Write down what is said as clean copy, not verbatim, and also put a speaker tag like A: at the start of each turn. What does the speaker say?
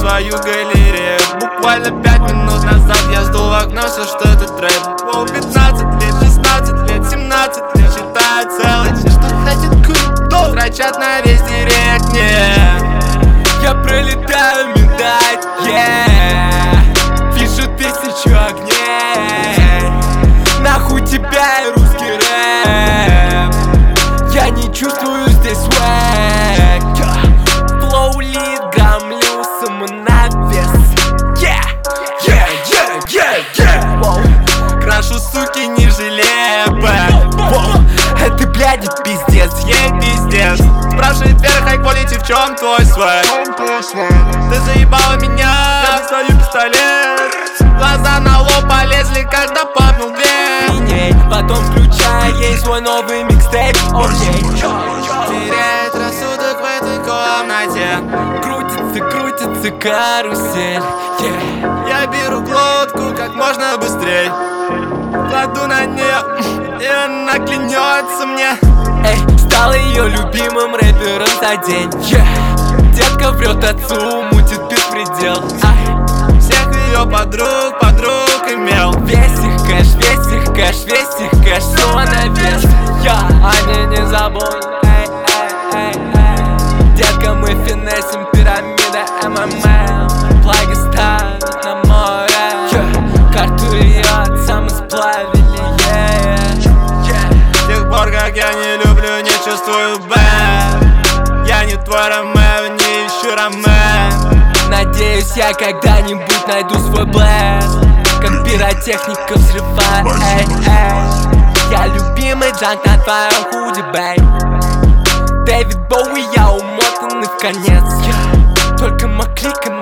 A: свою галерею. Буквально 5 минут назад я жду в окно все, что это трэп. 15 лет, 16 лет, 17 лет, считаю целый все, что хотят круто, строчат на весь директ,
B: Я пролетаю медаль, вижу 1000 огней. Нахуй тебя и русский рэп, я не чувствую здесь свэк. Флоу лид, гамлю самонавес.
A: Крашу, суки, не жалея бэк.
B: Это, блядь, пиздец,
A: Пиздец. Спрашивает вверх, хай quality, в чем твой свэк? Ты заебала меня, я достаю пистолет. Глаза на лоб полезли, когда попнул дверь.
B: Потом включай, есть свой новый микстейп.
A: Теряет рассудок в этой комнате.
B: Крутится карусель.
A: Я беру глотку как можно быстрей, кладу на нее, и она клянется мне.
B: Стал ее любимым рэпером за день. Детка врет отцу, мутит беспредел.
A: Всех ее подруг имел.
B: Весь их кэш, все на вес. Они не забудут. Детка, мы финесим, пирамида МММ. Флаги ставят на море, карту ее отца мы сплавили.
A: С тех пор, как я не люблю, не чувствую бэк. Я не твой Ромео, не ищу Ромео.
B: Надеюсь, я когда-нибудь найду свой блэс, как пиротехника взрывает. Я любимый джанк на твоем худи, бэй. Дэвид Боуи, я умотанный в конец. Только мы кликаем